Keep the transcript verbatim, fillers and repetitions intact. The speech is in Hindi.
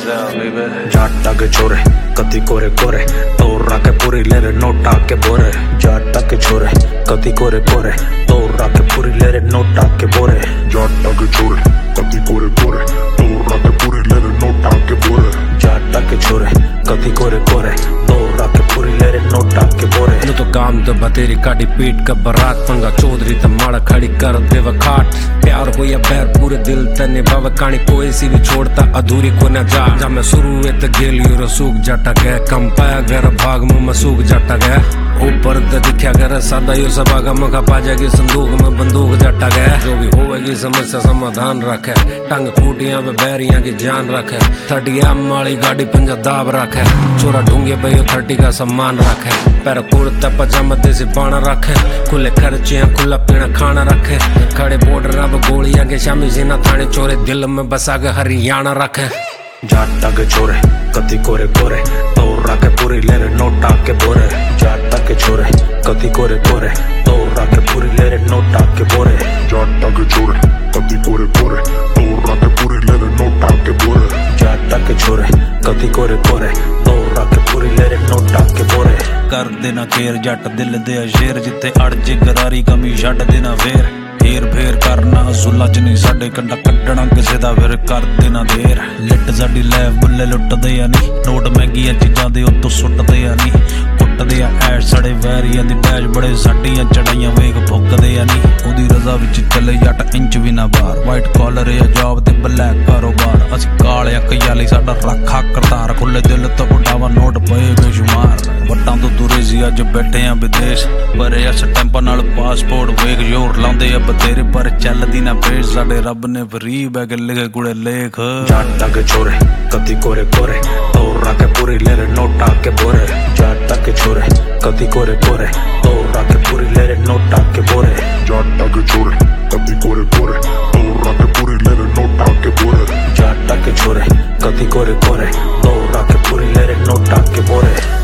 जाटा के छोरे कति कोरे कोरे तोड़ के पूरी ले रे नोटा के बोरे। जाटा के छोरे कति कोरे कोरे तोड़ के पूरी ले रे नोटा के बोरे। जाटा के छोरे कति कोरे कोरे तोड़ के पूरी ले रे नोटा के बोरे। जाटा के छोरे कति कोरे कोरे तोड़ के पूरी ले रे नोटा के बोरे। नु तो काम तो बतेरी काटी पीट का बरात पंगा चौधरी त माड़ा खड़ी कर दे खाट। प्यार हो या बैर पूरे दिल त निभाव कहानी कोई सी भी छोड़ता अधूरी को न जा। जब मैं शुरू हुए त गेली रसूख जाटा गए कम पाया घर भाग मुंह मसूख जाटा गया। ऊपर त दिखा कर सादा यो सभा का मखा पा जाएगी संदूक में बंदूक जाटा गया। जो भी होगी समस्या समाधान रखे टंग खूटियां में बैरियां की जान रखे। थर्टी एम वाली गाड़ी पंजा दाब रखे छोरा ढूंगे पे थर्टी का सम्मान रखे। पैर कुर्ता पजामा देसी पाना रखे खुले खर्चियां खुला पीना खाना रखे। खड़े बॉर्डर अब गोलियां के शामी सीना थाने चोरे दिल में बसा के हरियाणा रखे। जाटा के छोरे कति कोरे कोरे तोड़ के पूरी ले रे नोटा के बोरे। जाटा के छोरे कति कोरे कोरे तोड़ के पूरी ले रे नोटा के बोरे। जाटा के छोरे कति कोरे कोरे तोड़ के पूरी ले रे नोटा के बोरे। जाटा के छोरे कति कोरे कोरे तोड़ के पूरी ले रे नोटा के बोरे। कर देना खेर जट दिल दे शेर जिथे अड़ जे गरारी कमी छड्ड देना फेर। हेर फेर करना असूला च नहीं साडे कंडा कड्डना किसे दा फिर कर देना देर। लिट साडी लैफ बुल्ले लुटदे आ नी नोट महंगियां चीजां दे उत्तों सुटदे आ नी। कुटदे आ ऐश सड़े वैरियां दी डैश बड़े साडियां चढ़ाइयां वेग फुकदे आ नी। ओदी रजा विच चले जट इंच भी ना बाहर वाइट कॉलर या जॉब ते ब्लैक कारोबार। असीं काले कयाली साडा रखा करतार खुले दिल तो उडावा नोट पए बेशुमार। वट्टां तो तुरे सी अज बैठे आ विदेश पर इस स्टैंपां नाल पासपोर्ट वेग जोर लाउंदे आ तेरे पर चलदी ना पेश साडे रब ने फ्री बैग लिखे कुड़े लेख। जाटा के छोरे कति कोरे कोरे तोड़ के पूरी ले रे नोटा के बोरे। जाटा के छोरे कति कोरे कोरे तोड़ के पूरी ले रे नोटा के बोरे। जाटा के छोरे कति कोरे कोरे तोड़ के पूरी ले रे नोटा के बोरे। जाटा के छोरे कति कोरे कोरे तोड़ के पूरी ले रे नोटा के बोरे।